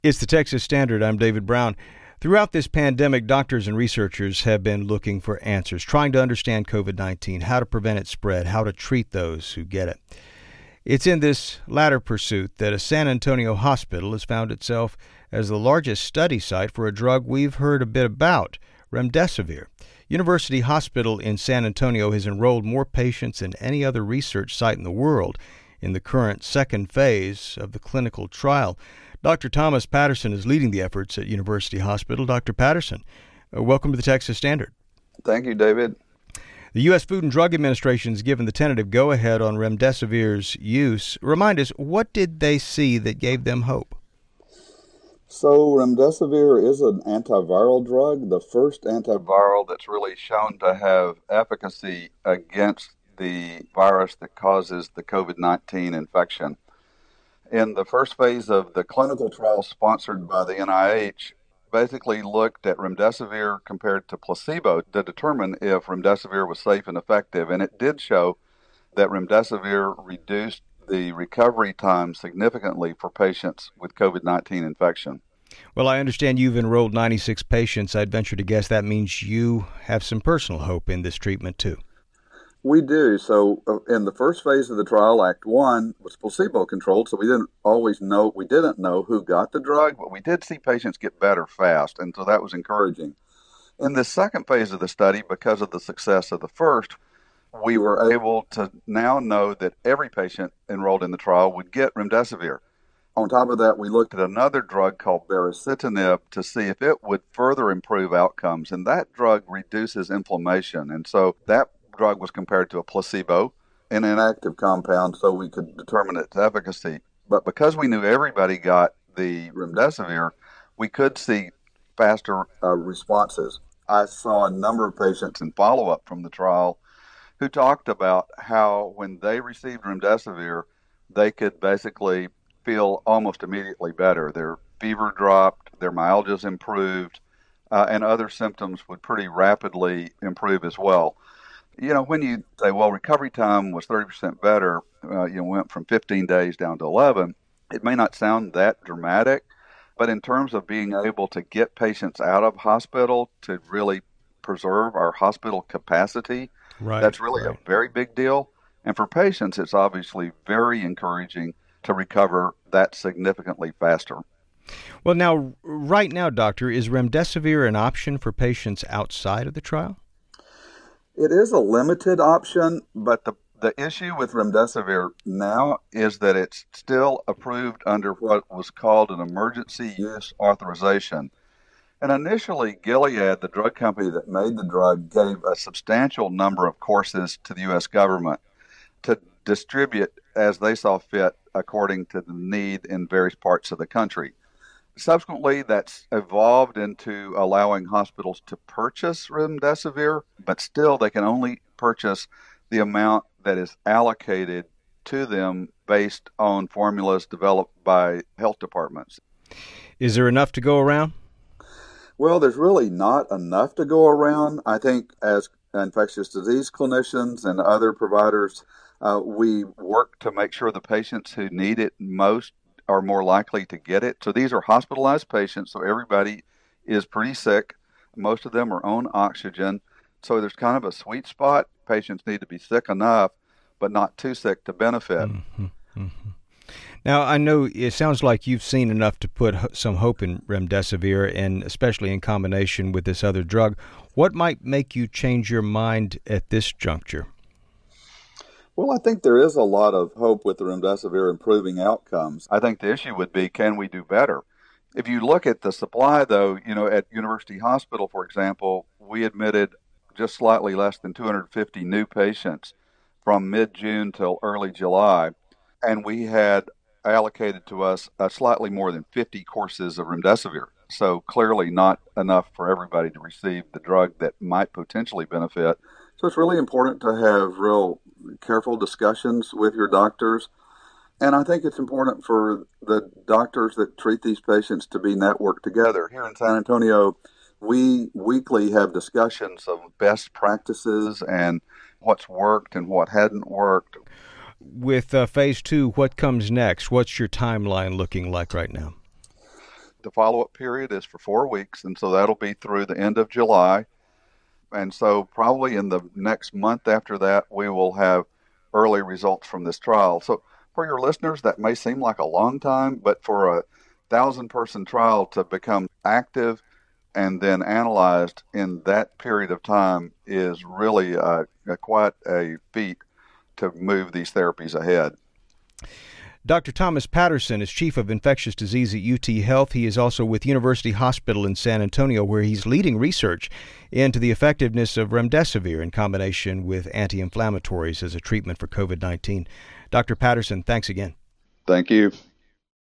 It's the Texas Standard. I'm David Brown. Throughout this pandemic, doctors and researchers have been looking for answers, trying to understand COVID-19, how to prevent its spread, how to treat those who get it. It's in this latter pursuit that a San Antonio hospital has found itself as the largest study site for a drug we've heard a bit about, remdesivir. University Hospital in San Antonio has enrolled more patients than any other research site in the world in the current second phase of the clinical trial. Dr. Thomas Patterson is leading the efforts at University Hospital. Dr. Patterson, welcome to the Texas Standard. Thank you, David. The U.S. Food and Drug Administration has given the tentative go-ahead on remdesivir's use. Remind us, what did they see that gave them hope? So remdesivir is an antiviral drug, the first antiviral that's really shown to have efficacy against the virus that causes the COVID-19 infection. In the first phase of the clinical trial sponsored by the NIH, basically looked at remdesivir compared to placebo to determine if remdesivir was safe and effective. And it did show that remdesivir reduced the recovery time significantly for patients with COVID-19 infection. Well, I understand you've enrolled 96 patients. I'd venture to guess that means you have some personal hope in this treatment, too. We do. So in the first phase of the trial, Act 1 was placebo-controlled, so we didn't know who got the drug, but we did see patients get better fast, and so that was encouraging. In the second phase of the study, because of the success of the first, we were able to now know that every patient enrolled in the trial would get remdesivir. On top of that, we looked at another drug called baricitinib to see if it would further improve outcomes, and that drug reduces inflammation, and so that drug was compared to a placebo, an inactive compound, so we could determine its efficacy. But because we knew everybody got the remdesivir, we could see faster responses. I saw a number of patients in follow-up from the trial who talked about how when they received remdesivir, they could basically feel almost immediately better. Their fever dropped, their myalgias improved, and other symptoms would pretty rapidly improve as well. You know, when you say, well, recovery time was 30% better, went from 15 days down to 11, it may not sound that dramatic, but in terms of being able to get patients out of hospital to really preserve our hospital capacity, that's really a very big deal. And for patients, it's obviously very encouraging to recover that significantly faster. Well, now, right now, Doctor, is remdesivir an option for patients outside of the trial? It is a limited option, but the issue with remdesivir now is that it's still approved under what was called an emergency use authorization. And initially, Gilead, the drug company that made the drug, gave a substantial number of courses to the U.S. government to distribute as they saw fit according to the need in various parts of the country. Subsequently, that's evolved into allowing hospitals to purchase remdesivir, but still they can only purchase the amount that is allocated to them based on formulas developed by health departments. Is there enough to go around? Well, there's really not enough to go around. I think as infectious disease clinicians and other providers, we work to make sure the patients who need it most are more likely to get it. So these are hospitalized patients, so everybody is pretty sick. Most of them are on oxygen. So there's kind of a sweet spot. Patients need to be sick enough, but not too sick to benefit. Mm-hmm. Mm-hmm. Now, I know it sounds like you've seen enough to put some hope in remdesivir, and especially in combination with this other drug. What might make you change your mind at this juncture? Well, I think there is a lot of hope with the remdesivir improving outcomes. I think the issue would be, can we do better? If you look at the supply, though, at University Hospital, for example, we admitted just slightly less than 250 new patients from mid-June till early July, and we had allocated to us slightly more than 50 courses of remdesivir. So clearly not enough for everybody to receive the drug that might potentially benefit. So it's really important to have real careful discussions with your doctors. And I think it's important for the doctors that treat these patients to be networked together. Here in San Antonio, we weekly have discussions of best practices and what's worked and what hadn't worked. With phase 2, what comes next? What's your timeline looking like right now? The follow-up period is for 4 weeks, and so that'll be through the end of July. And so probably in the next month after that, we will have early results from this trial. So for your listeners, that may seem like a long time, but for a 1,000-person trial to become active and then analyzed in that period of time is really quite a feat to move these therapies ahead. Dr. Thomas Patterson is Chief of Infectious Disease at UT Health. He is also with University Hospital in San Antonio, where he's leading research into the effectiveness of remdesivir in combination with anti-inflammatories as a treatment for COVID-19. Dr. Patterson, thanks again. Thank you.